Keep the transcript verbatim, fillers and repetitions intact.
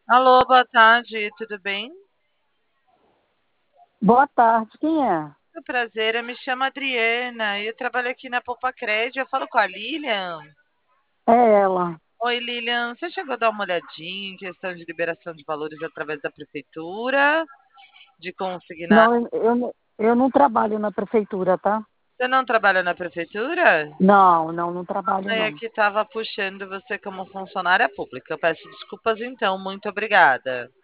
Alô, boa tarde, tudo bem? Boa tarde, quem é? Muito prazer, eu me chamo Adriana e eu trabalho aqui na Poupa Crédito. Eu falo com a Lilian. É ela. Oi, Lilian, você chegou a dar uma olhadinha em questão de liberação de valores através da prefeitura, de consignar? Não, eu, eu, não- eu não trabalho na prefeitura, tá? Você não trabalha na prefeitura? Não, não, não trabalho Aí não. aqui estava puxando você como funcionária pública. Eu peço desculpas então, muito obrigada.